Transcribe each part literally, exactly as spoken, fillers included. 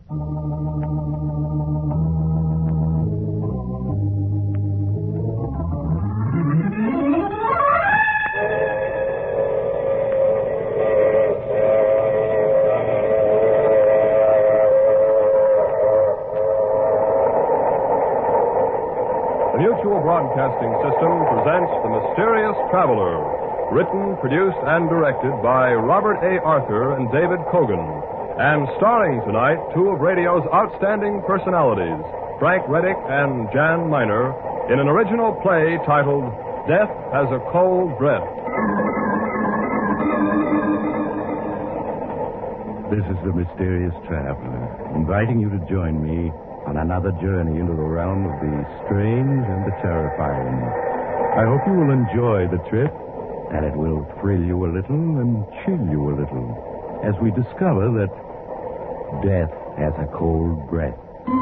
The Mutual Broadcasting System presents The Mysterious Traveler, written, produced, and directed by Robert A. Arthur and David Cogan, and starring tonight two of radio's outstanding personalities, Frank Reddick and Jan Miner, in an original play titled Death Has a Cold Breath. This is The Mysterious Traveler, inviting you to join me on another journey into the realm of the strange and the terrifying. I hope you will enjoy the trip, and it will thrill you a little and chill you a little as we discover that death has a cold breath.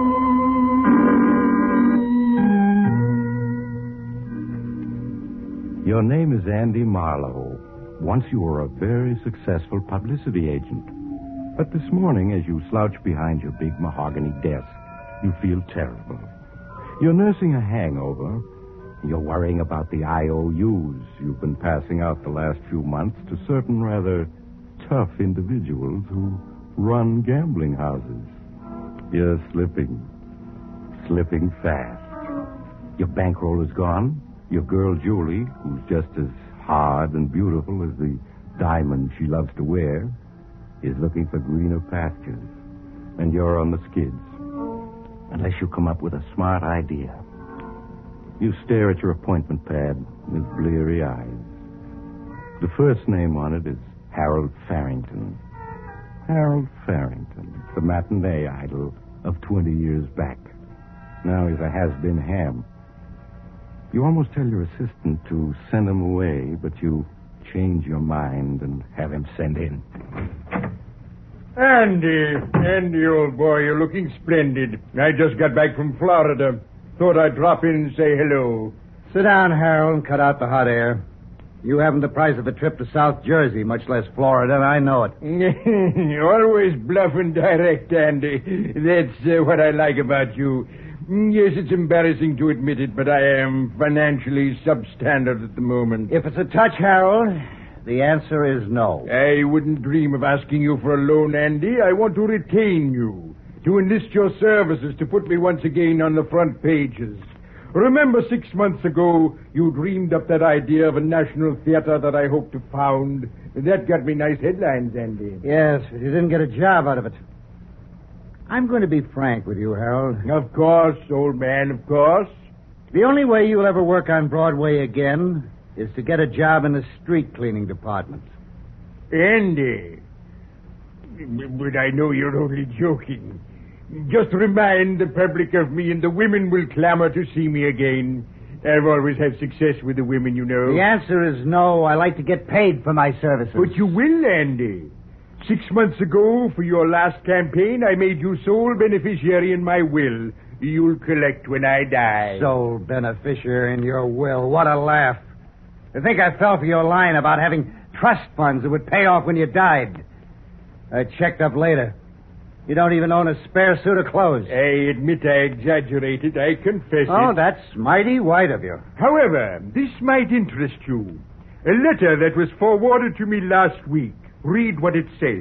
Your name is Andy Marlowe. Once you were a very successful publicity agent. But this morning, as you slouch behind your big mahogany desk, you feel terrible. You're nursing a hangover. You're worrying about the I O Us you've been passing out the last few months to certain rather tough individuals who run gambling houses. You're slipping. Slipping fast. Your bankroll is gone. Your girl, Julie, who's just as hard and beautiful as the diamond she loves to wear, is looking for greener pastures. And you're on the skids. Unless you come up with a smart idea. You stare at your appointment pad with bleary eyes. The first name on it is Harold Farrington. Harold Farrington, the matinee idol of twenty years back. Now he's a has-been ham. You almost tell your assistant to send him away, but you change your mind and have him sent in. Andy, Andy, old boy, you're looking splendid. I just got back from Florida. Thought I'd drop in and say hello. Sit down, Harold, and cut out the hot air. You haven't the price of a trip to South Jersey, much less Florida, and I know it. Always bluff and direct, Andy. That's uh, what I like about you. Yes, it's embarrassing to admit it, but I am financially substandard at the moment. If it's a touch, Harold, the answer is no. I wouldn't dream of asking you for a loan, Andy. I want to retain you, to enlist your services to put me once again on the front pages. Remember six months ago, you dreamed up that idea of a national theater that I hoped to found. That got me nice headlines, Andy. Yes, but you didn't get a job out of it. I'm going to be frank with you, Harold. Of course, old man, of course. The only way you'll ever work on Broadway again is to get a job in the street cleaning department. Andy, but I know you're only joking. Just remind the public of me and the women will clamor to see me again. I've always had success with the women, you know. The answer is no. I like to get paid for my services. But you will, Andy. Six months ago, for your last campaign, I made you sole beneficiary in my will. You'll collect when I die. Sole beneficiary in your will. What a laugh. I think I fell for your line about having trust funds that would pay off when you died. I checked up later. You don't even own a spare suit of clothes. I admit I exaggerated. I confess Oh, it. that's mighty white of you. However, this might interest you. A letter that was forwarded to me last week. Read what it says.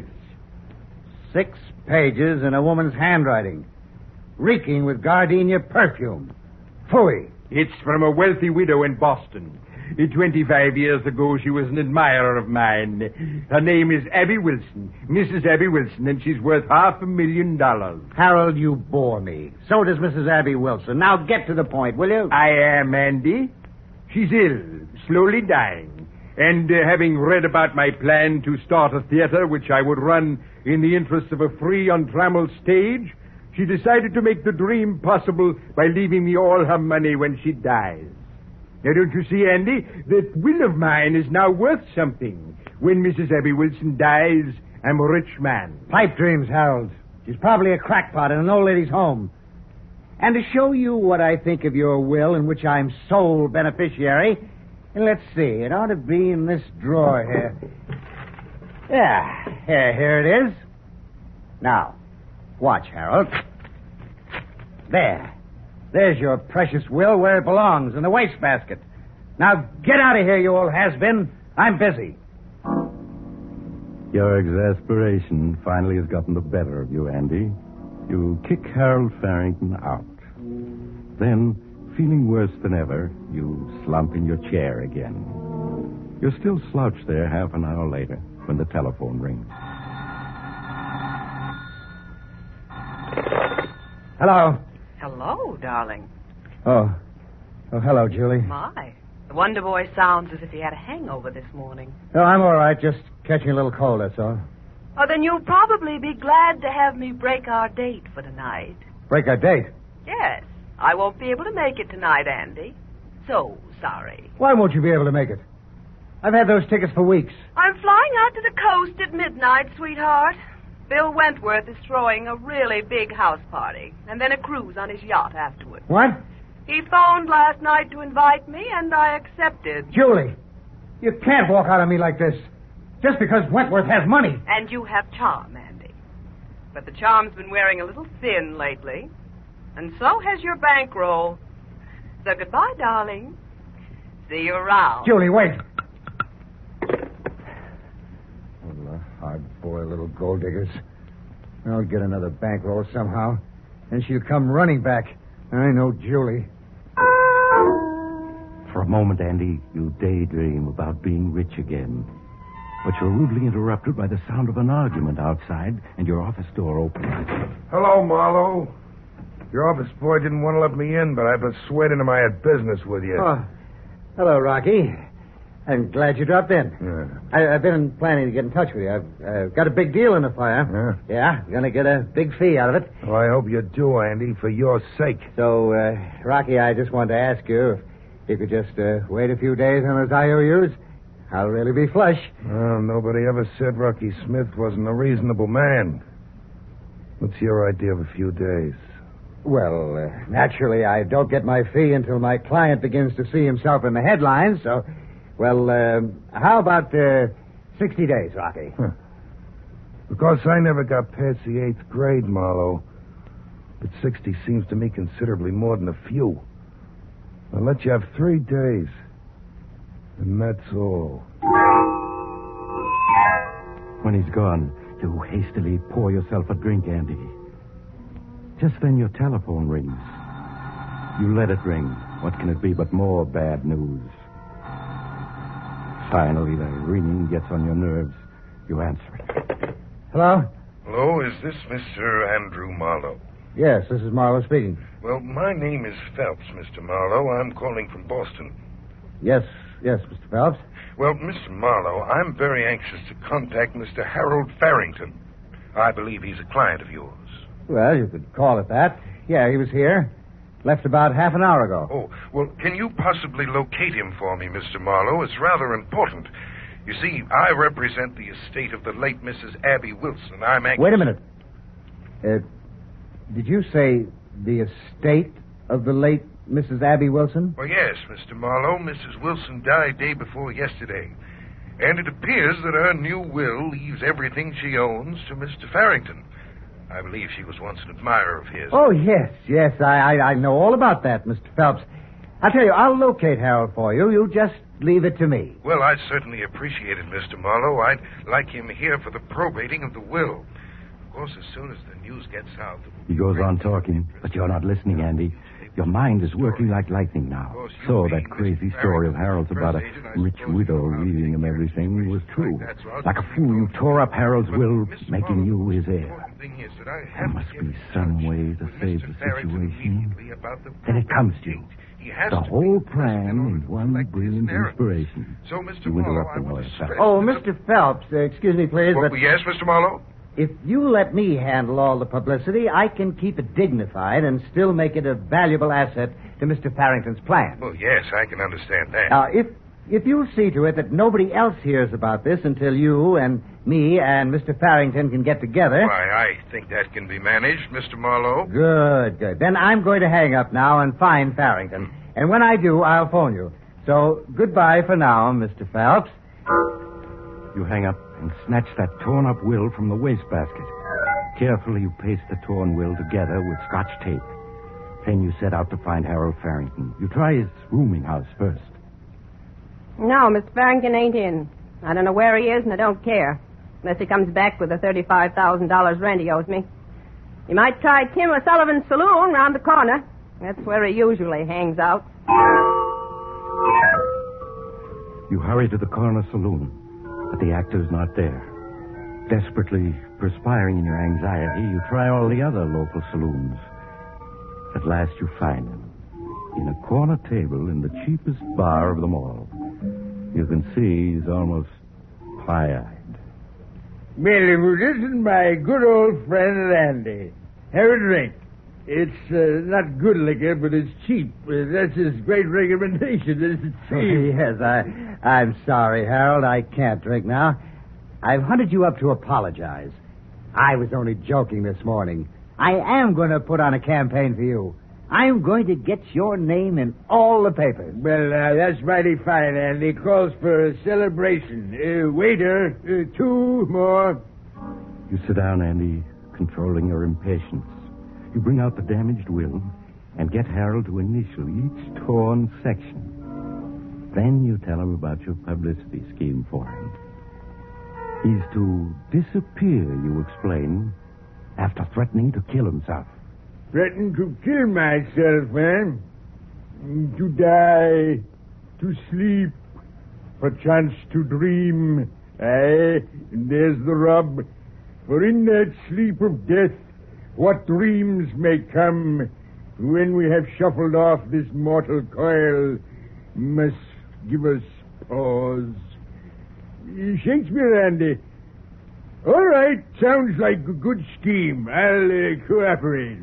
Six pages in a woman's handwriting, reeking with gardenia perfume. Phooey. It's from a wealthy widow in Boston. Twenty-five years ago, she was an admirer of mine. Her name is Abby Wilson, Missus Abby Wilson, and she's worth half a million dollars. Harold, you bore me. So does Missus Abby Wilson. Now get to the point, will you? I am, Andy. She's ill, slowly dying. And uh, having read about my plan to start a theater which I would run in the interest of a free, untrammeled stage, she decided to make the dream possible by leaving me all her money when she dies. Now, don't you see, Andy, that will of mine is now worth something. When Missus Abby Wilson dies, I'm a rich man. Pipe dreams, Harold. She's probably a crackpot in an old lady's home. And to show you what I think of your will, in which I'm sole beneficiary, let's see, it ought to be in this drawer here. Yeah, here, here it is. Now, Watch, Harold. There. There's your precious will where it belongs, in the wastebasket. Now get out of here, you old has-been. I'm busy. Your exasperation finally has gotten the better of you, Andy. You kick Harold Farrington out. Then, feeling worse than ever, you slump in your chair again. You're still slouched there half an hour later when the telephone rings. Hello. Hello, darling. Oh. Oh, hello, Julie. My. The Wonder Boy sounds as if he had a hangover this morning. No, I'm all right. Just catching a little cold, that's all. Oh, then you'll probably be glad to have me break our date for tonight. Break our date? Yes. I won't be able to make it tonight, Andy. So sorry. Why won't you be able to make it? I've had those tickets for weeks. I'm flying out to the coast at midnight, sweetheart. Bill Wentworth is throwing a really big house party, and then a cruise on his yacht afterward. What? He phoned last night to invite me, and I accepted. Julie, you can't walk out on me like this. Just because Wentworth has money. And you have charm, Andy. But the charm's been wearing a little thin lately. And so has your bankroll. So goodbye, darling. See you around. Julie, wait. Oh, hard-boiled little gold diggers. I'll get another bankroll somehow, and she'll come running back. I know Julie. For a moment, Andy, you daydream about being rich again. But you're rudely interrupted by the sound of an argument outside and your office door opens. Hello, Marlowe. Your office boy didn't want to let me in, but I persuaded him I had business with you. Oh, hello, Rocky. I'm glad you dropped in. Yeah. I, I've been planning to get in touch with you. I've uh, got a big deal in the fire. Yeah? Yeah, gonna get a big fee out of it. Well, I hope you do, Andy, for your sake. So, uh, Rocky, I just wanted to ask you if you could just uh, wait a few days on those I O Us. I'll really be flush. Well, nobody ever said Rocky Smith wasn't a reasonable man. What's your idea of a few days? Well, uh, naturally, I don't get my fee until my client begins to see himself in the headlines, so... Well, uh, how about uh, sixty days, Rocky? Huh. Because I never got past the eighth grade, Marlowe. But sixty seems to me considerably more than a few. I'll let you have three days. And that's all. When he's gone, you hastily pour yourself a drink, Andy. Just then your telephone rings. You let it ring. What can it be but more bad news? Finally, the ringing gets on your nerves. You answer it. Hello? Hello, is this Mister Andrew Marlowe? Yes, this is Marlowe speaking. Well, my name is Phelps, Mister Marlowe. I'm calling from Boston. Yes, yes, Mister Phelps. Well, Mister Marlowe, I'm very anxious to contact Mister Harold Farrington. I believe he's a client of yours. Well, you could call it that. Yeah, he was here. Left about half an hour ago. Oh, well, can you possibly locate him for me, Mister Marlowe? It's rather important. You see, I represent the estate of the late Missus Abby Wilson. I'm anxious... Wait a minute. Uh, did you say the estate of the late Missus Abby Wilson? Well, yes, Mister Marlowe. Missus Wilson died day before yesterday. And it appears that her new will leaves everything she owns to Mister Farrington. I believe she was once an admirer of his. Oh, yes, yes. I, I, I know all about that, Mister Phelps. I'll tell you, I'll locate Harold for you. You just leave it to me. Well, I certainly appreciate it, Mister Marlowe. I'd like him here for the probating of the will. Of course, as soon as the news gets out... He goes on talking, but you're not listening, Andy. Your mind is working like lightning now. So that crazy story of Harold's about a rich widow leaving him everything was true. Like a fool, you tore up Harold's will, making you his heir. There must be some way to save the situation. Then it comes to you. The whole plan in one brilliant inspiration. You interrupt the lawyer. Oh, Mister Phelps, uh, excuse me, please, Well, but yes, Mister Marlowe? if you let me handle all the publicity, I can keep it dignified and still make it a valuable asset to Mister Farrington's plan. Well, yes, I can understand that. Now, if if you see to it that nobody else hears about this until you and me and Mister Farrington can get together... Why, I think that can be managed, Mister Marlowe. Good, good. Then I'm going to hang up now and find Farrington. And when I do, I'll phone you. So, goodbye for now, Mister Phelps. You hang up and snatch that torn-up will from the wastebasket. Carefully, you paste the torn will together with scotch tape. Then you set out to find Harold Farrington. You try his rooming house first. No, Mister Farrington ain't in. I don't know where he is, and I don't care. Unless he comes back with the thirty-five thousand dollars rent he owes me. You might try Tim O'Sullivan's saloon round the corner. That's where he usually hangs out. You hurry to the corner saloon, but the actor's not there. Desperately perspiring in your anxiety, you try all the other local saloons. At last you find him. In a corner table in the cheapest bar of them all. You can see he's almost pie-eyed. Well, this is my good old friend Andy. Have a drink. It's uh, not good liquor, but it's cheap. Uh, that's his great recommendation. It's cheap. Yes, I, I'm sorry, Harold. I can't drink now. I've hunted you up to apologize. I was only joking this morning. I am going to put on a campaign for you. I'm going to get your name in all the papers. Well, uh, that's mighty fine, Andy. Calls for a celebration. Uh, waiter, uh, two more. You sit down, Andy, controlling your impatience. You bring out the damaged will and get Harold to initial each torn section. Then you tell him about your publicity scheme for him. He's to disappear, you explain, after threatening to kill himself. Threatened to kill myself, man. To die, to sleep, perchance to dream. Aye, and there's the rub. For in that sleep of death, what dreams may come when we have shuffled off this mortal coil must give us pause. Shakespeare, Andy. All right, sounds like a good scheme. I'll uh, cooperate.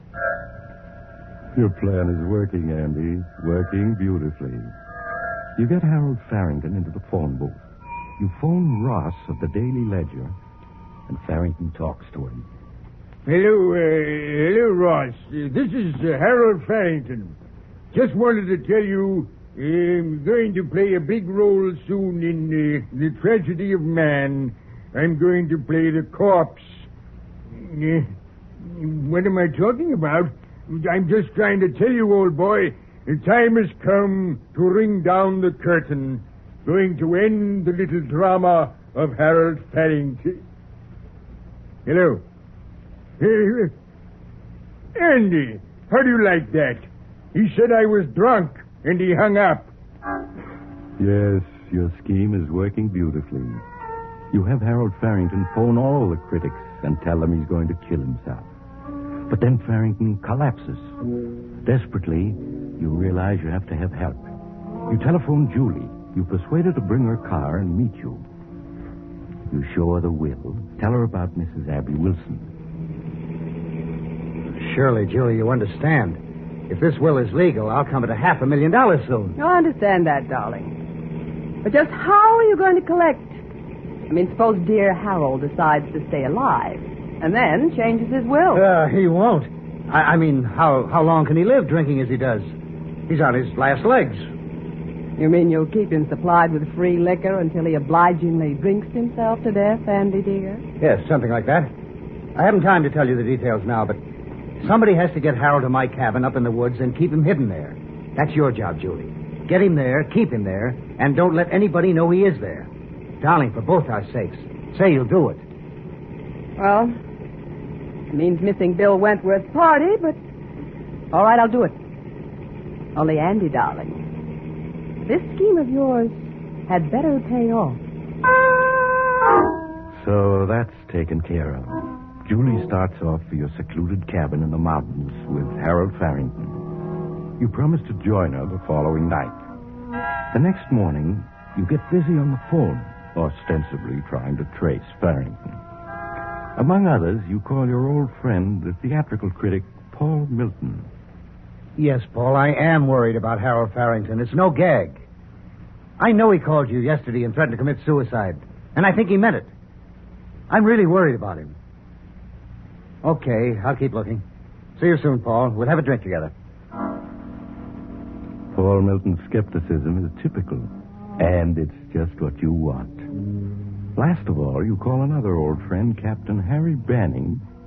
Your plan is working, Andy. Working beautifully. You get Harold Farrington into the phone booth. You phone Ross of the Daily Ledger, and Farrington talks to him. Hello, uh, hello, Ross. Uh, this is uh, Harold Farrington. Just wanted to tell you I'm going to play a big role soon in uh, The Tragedy of Man. I'm going to play the corpse. Uh, what am I talking about? I'm just trying to tell you, old boy, the time has come to ring down the curtain. Going to end the little drama of Harold Farrington. Hello. Hey, Andy, how do you like that? He said I was drunk, and he hung up. Yes, your scheme is working beautifully. You have Harold Farrington phone all the critics and tell them he's going to kill himself. But then Farrington collapses. Desperately, you realize you have to have help. You telephone Julie. You persuade her to bring her car and meet you. You show her the will. Tell her about Missus Abby Wilson. Surely, Julie, you understand. If this will is legal, I'll come at a half a million dollars soon. I understand that, darling. But just how are you going to collect? I mean, suppose dear Harold decides to stay alive and then changes his will. Uh, he won't. I, I mean, how, how long can he live drinking as he does? He's on his last legs. You mean you'll keep him supplied with free liquor until he obligingly drinks himself to death, Andy, dear? Yes, something like that. I haven't time to tell you the details now, but somebody has to get Harold to my cabin up in the woods and keep him hidden there. That's your job, Julie. Get him there, keep him there, and don't let anybody know he is there. Darling, for both our sakes, say you'll do it. Well, it means missing Bill Wentworth's party, but all right, I'll do it. Only, Andy, darling, this scheme of yours had better pay off. So that's taken care of. Julie starts off for your secluded cabin in the mountains with Harold Farrington. You promise to join her the following night. The next morning, you get busy on the phone, ostensibly trying to trace Farrington. Among others, you call your old friend, the theatrical critic, Paul Milton. Yes, Paul, I am worried about Harold Farrington. It's no gag. I know he called you yesterday and threatened to commit suicide, and I think he meant it. I'm really worried about him. Okay, I'll keep looking. See you soon, Paul. We'll have a drink together. Paul Milton's skepticism is typical, and it's just what you want. Last of all, you call another old friend, Captain Harry Banning,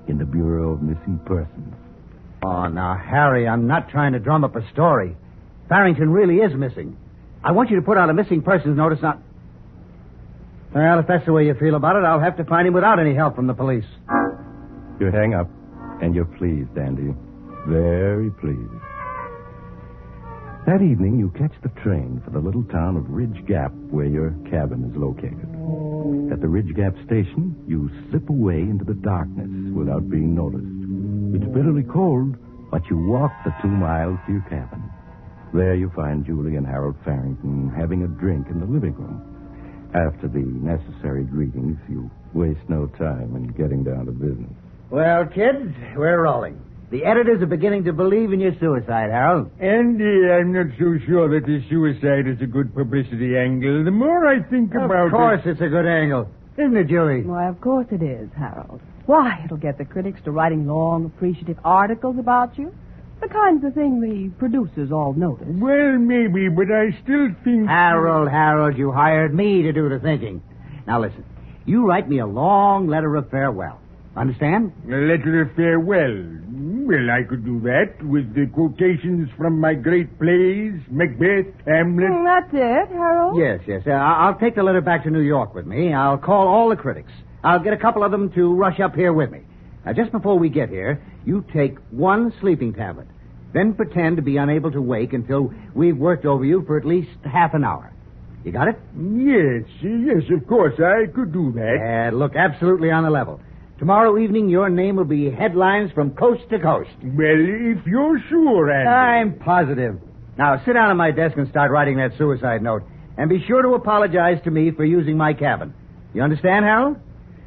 in the Bureau of Missing Persons. Oh, now, Harry, I'm not trying to drum up a story. Farrington really is missing. I want you to put out a missing persons notice now. Well, if that's the way you feel about it, I'll have to find him without any help from the police. You hang up, and you're pleased, Andy. Very pleased. That evening, you catch the train for the little town of Ridge Gap, where your cabin is located. At the Ridge Gap station, you slip away into the darkness without being noticed. It's bitterly cold, but you walk the two miles to your cabin. There you find Julie and Harold Farrington having a drink in the living room. After the necessary greetings, you waste no time in getting down to business. Well, kids, we're rolling. The editors are beginning to believe in your suicide, Harold. Andy, I'm not so sure that the suicide is a good publicity angle. The more I think about it... Of course it's a good angle. Isn't it, Julie? Why, of course it is, Harold. Why, it'll get the critics to writing long, appreciative articles about you. The kinds of thing the producers all notice. Well, maybe, but I still think... Harold, Harold, you hired me to do the thinking. Now, listen. You write me a long letter of farewell. Understand? A letter of farewell. Well, I could do that with the quotations from my great plays, Macbeth, Hamlet. Mm, that's it, Harold? Yes, yes. Uh, I'll take the letter back to New York with me. I'll call all the critics. I'll get a couple of them to rush up here with me. Now, just before we get here, you take one sleeping tablet. Then pretend to be unable to wake until we've worked over you for at least half an hour. You got it? Yes, yes, of course. I could do that. Uh, look, absolutely on the level. Tomorrow evening, your name will be headlines from coast to coast. Well, if you're sure, Andy. I'm positive. Now, sit down at my desk and start writing that suicide note. And be sure to apologize to me for using my cabin. You understand, Harold?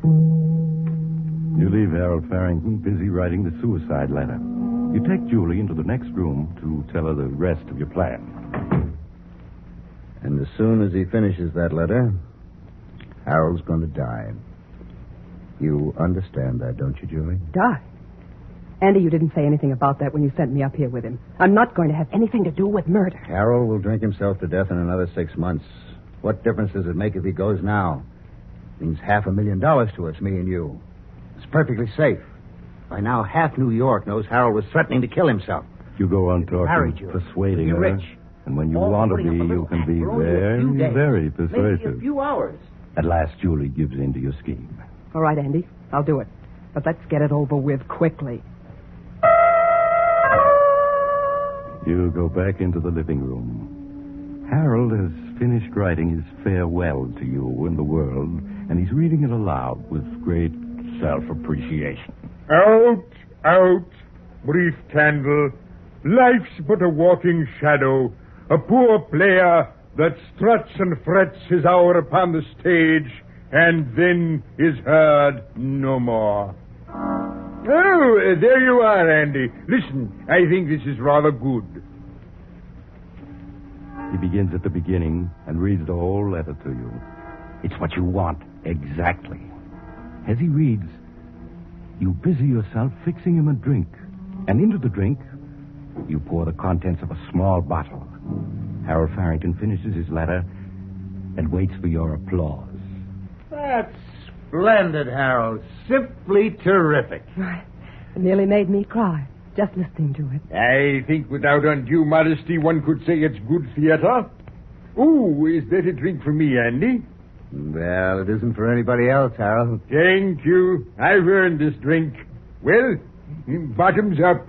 You leave Harold Farrington busy writing the suicide letter. You take Julie into the next room to tell her the rest of your plan. And as soon as he finishes that letter, Harold's going to die. You understand that, don't you, Julie? Die? Andy, you didn't say anything about that when you sent me up here with him. I'm not going to have anything to do with murder. Harold will drink himself to death in another six months. What difference does it make if he goes now? It means half a million dollars to us, me and you. It's perfectly safe. By now, half New York knows Harold was threatening to kill himself. You go on Married talking, you. persuading You're her. rich. And when you All want to putting be, up a you little can act be for only a very, few days. very Maybe persuasive. a few hours. At last, Julie gives in to your scheme. All right, Andy. I'll do it. But let's get it over with quickly. You go back into the living room. Harold has finished writing his farewell to you in the world, and he's reading it aloud with great self-appreciation. Out, out, brief candle. Life's but a walking shadow, a poor player that struts and frets his hour upon the stage, and then is heard no more. Oh, uh, there you are, Andy. Listen, I think this is rather good. He begins at the beginning and reads the whole letter to you. It's what you want, exactly. As he reads, you busy yourself fixing him a drink. And into the drink, you pour the contents of a small bottle. Harold Farrington finishes his letter and waits for your applause. That's splendid, Harold. Simply terrific. It nearly made me cry, just listening to it. I think without undue modesty, one could say it's good theater. Oh, is that a drink for me, Andy? Well, it isn't for anybody else, Harold. Thank you. I've earned this drink. Well, bottoms up.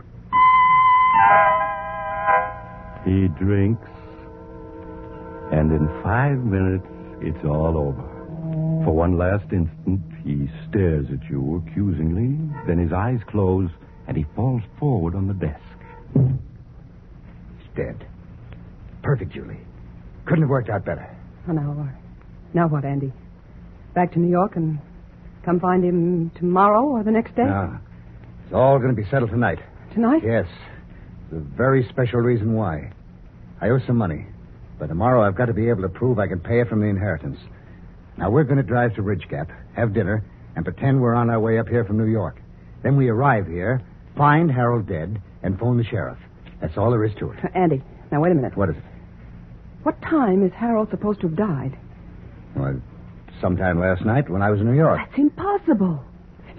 He drinks, and in five minutes, it's all over. For one last instant, he stares at you accusingly, then his eyes close, and he falls forward on the desk. He's dead. Perfect, Julie. Couldn't have worked out better. Oh, now, uh, now what, Andy? Back to New York and come find him tomorrow or the next day? No. It's all going to be settled tonight. Tonight? Yes. There's a very special reason why. I owe some money. But tomorrow I've got to be able to prove I can pay it from the inheritance. Now, we're going to drive to Ridge Gap, have dinner, and pretend we're on our way up here from New York. Then we arrive here, find Harold dead, and phone the sheriff. That's all there is to it. Uh, Andy, now wait a minute. What is it? What time is Harold supposed to have died? Well, sometime last night when I was in New York. That's impossible.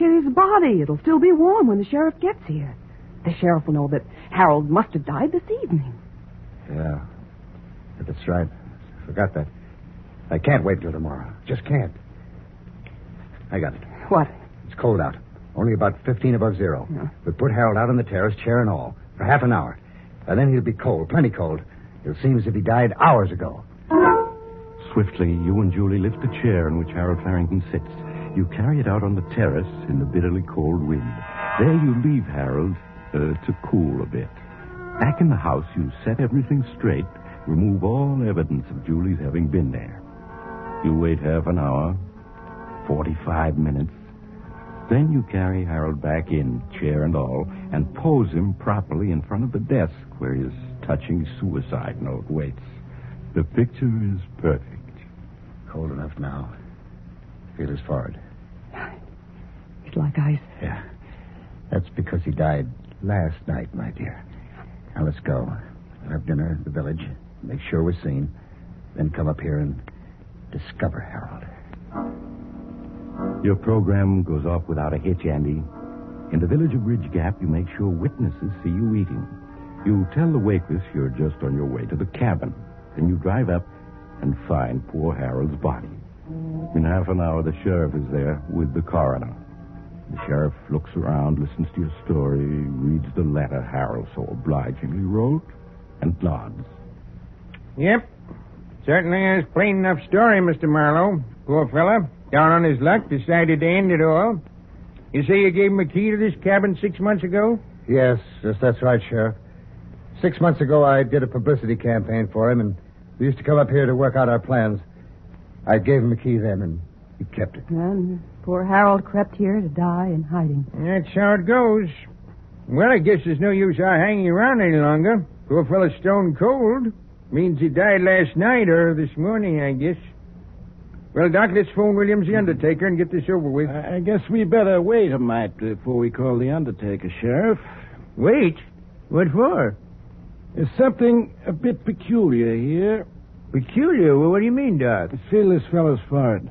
His body. It'll still be warm when the sheriff gets here. The sheriff will know that Harold must have died this evening. Yeah. That's right. Forgot that. I can't wait till tomorrow. Just can't. I got it. What? It's cold out. Only about fifteen above zero. Yeah. We put Harold out on the terrace, chair and all, for half an hour. And then he'll be cold, plenty cold. It seems as if he died hours ago. Swiftly, you and Julie lift the chair in which Harold Farrington sits. You carry it out on the terrace in the bitterly cold wind. There you leave Harold uh, to cool a bit. Back in the house, you set everything straight, remove all evidence of Julie's having been there. You wait half an hour, forty-five minutes. Then you carry Harold back in, chair and all, and pose him properly in front of the desk where his touching suicide note waits. The picture is perfect. Cold enough now. Feel his forehead. It's like ice. Yeah. That's because he died last night, my dear. Now let's go. We'll have dinner at the village, make sure we're seen, then come up here and discover Harold. Your program goes off without a hitch, Andy. In the village of Ridge Gap, you make sure witnesses see you eating. You tell the waitress you're just on your way to the cabin. Then you drive up and find poor Harold's body. In half an hour, the sheriff is there with the coroner. The sheriff looks around, listens to your story, reads the letter Harold so obligingly wrote, and nods. Yep. Certainly is plain enough story, Mister Marlowe. Poor fella, down on his luck, decided to end it all. You say you gave him a key to this cabin six months ago? Yes, yes, that's right, Sheriff. Six months ago, I did a publicity campaign for him, and we used to come up here to work out our plans. I gave him a key then, and he kept it. And poor Harold crept here to die in hiding. That's how it goes. Well, I guess there's no use our hanging around any longer. Poor fella's stone cold. Means he died last night or this morning, I guess. Well, Doc, let's phone Williams the undertaker and get this over with. I guess we better wait a mite before we call the undertaker, Sheriff. Wait? What for? There's something a bit peculiar here. Peculiar? Well, what do you mean, Doc? Feel this fellow's forehead.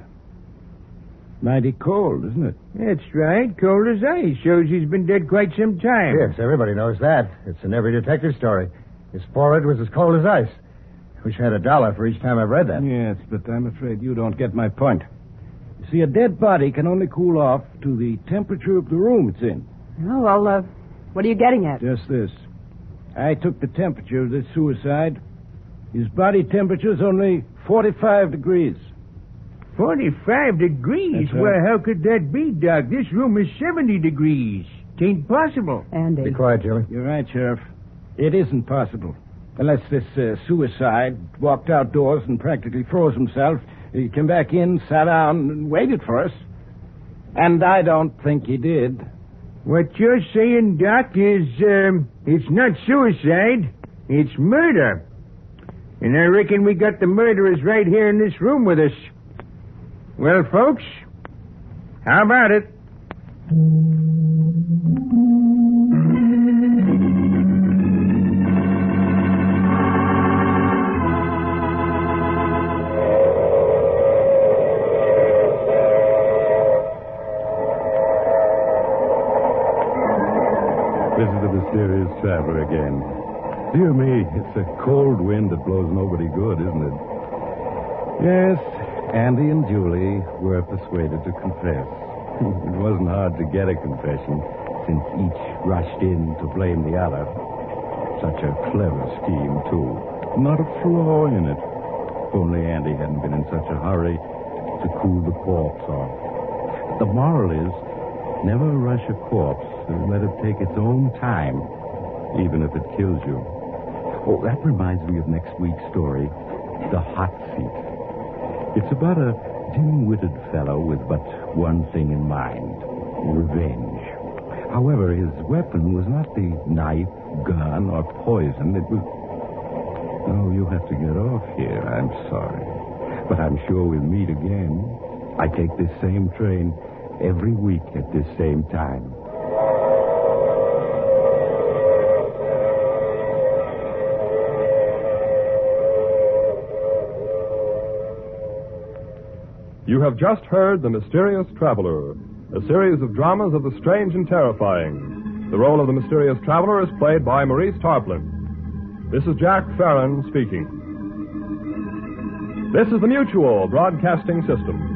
Mighty cold, isn't it? That's right. Cold as ice. Shows he's been dead quite some time. Yes, everybody knows that. It's in every detective story. His forehead was as cold as ice. Wish I had a dollar for each time I've read that. Yes, but I'm afraid you don't get my point. You see, a dead body can only cool off to the temperature of the room it's in. Oh, well, uh, what are you getting at? Just this. I took the temperature of this suicide. His body temperature's only forty-five degrees. forty-five degrees? That's right. Well, how could that be, Doc? This room is seventy degrees. Tain't possible. Andy. Be quiet, Julie. You're right, Sheriff. It isn't possible. Unless this uh, suicide walked outdoors and practically froze himself, he came back in, sat down, and waited for us. And I don't think he did. What you're saying, Doc, is, um, it's not suicide. It's murder. And I reckon we got the murderers right here in this room with us. Well, folks, how about it? This is the mysterious traveler again. Dear me, it's a cold wind that blows nobody good, isn't it? Yes, Andy and Julie were persuaded to confess. It wasn't hard to get a confession, since each rushed in to blame the other. Such a clever scheme, too. Not a flaw in it. If only Andy hadn't been in such a hurry to cool the corpse off. The moral is, never rush a corpse and let it take its own time, even if it kills you. Oh, that reminds me of next week's story, The Hot Seat. It's about a dim-witted fellow with but one thing in mind, revenge. However, his weapon was not the knife, gun, or poison. It was... Oh, you have to get off here. I'm sorry. But I'm sure we'll meet again. I take this same train every week at this same time. You have just heard The Mysterious Traveler, a series of dramas of the strange and terrifying. The role of the mysterious traveler is played by Maurice Tarplin. This is Jack Farron speaking. This is the Mutual Broadcasting System.